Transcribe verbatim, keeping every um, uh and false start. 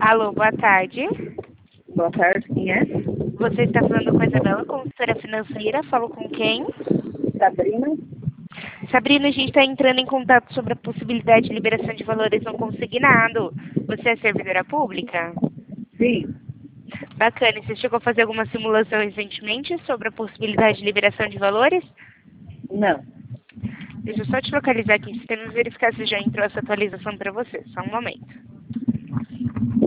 Alô, boa tarde. Boa tarde, quem é? Você está falando com a Isabela, consultora financeira. Falo com quem? Sabrina? Sabrina, a gente está entrando em contato sobre a possibilidade de liberação de valores não consignado. Você é servidora pública? Sim. Bacana. E você chegou a fazer alguma simulação recentemente sobre a possibilidade de liberação de valores? Não. Deixa eu só te localizar aqui em sistema e verificar se já entrou essa atualização para você. Só um momento.